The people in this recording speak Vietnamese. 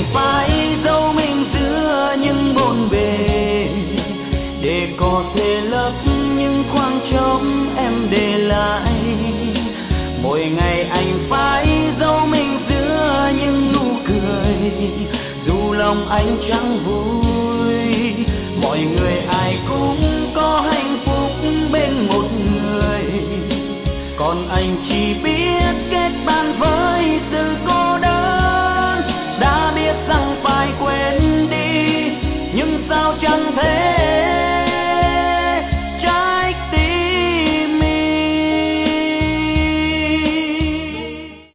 phải giấu mình giữa những bộn bề để có thể lấp những khoảng trống em để lại. Mỗi ngày anh phải giấu mình giữa những nụ cười, dù lòng anh chẳng vui. Mọi người ai cũng